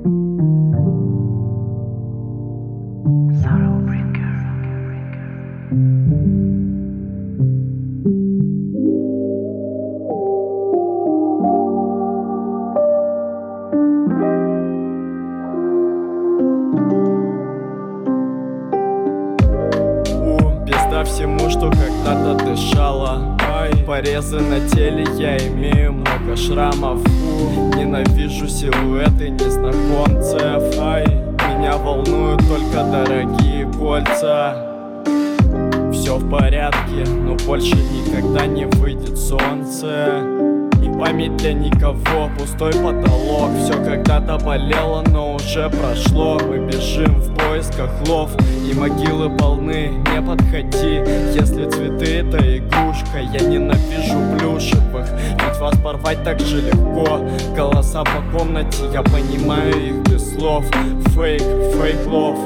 Пизда всему, что когда-то дышала. Порезы на теле, я имею много шрамов. Ненавижу силуэты незнакомцев. Меня волнуют только дорогие кольца. Все в порядке, но больше никогда не выйдет солнце. И память для никого, пустой потолок. Все когда-то болело, но уже прошло. Мы бежим в поисках лов, и могилы полны, не подходи. Если цветы это игрушка, я ненавижу плюшевых. Ведь вас порвать так же легко. Голоса по комнате, я понимаю их без слов. Фейк, фейк лов.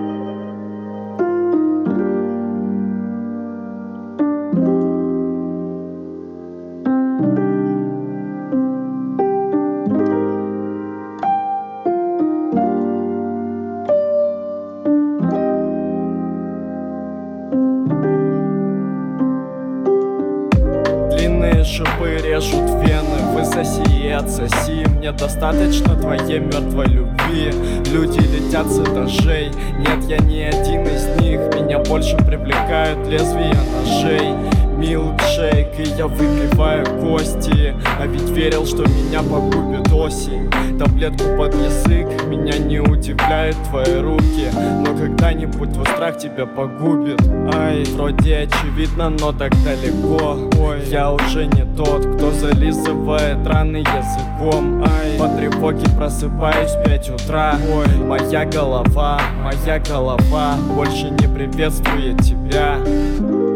Длинные шипы режут вены, высоси и отсоси. Мне достаточно твоей мертвой любви. Люди летят с этажей, нет, я не один из них. Меня больше привлекают лезвия ножей. Милкшейк, и я выпиваю кости. А ведь верил, что меня погубит осень. Таблетку под язык, меня не удивляют твои руки. Но когда-нибудь твой страх тебя погубит. Вроде очевидно, но так далеко. Я уже не тот, кто зализывает раны языком. По тревоге просыпаюсь в 5 утра. Моя голова больше не приветствует тебя.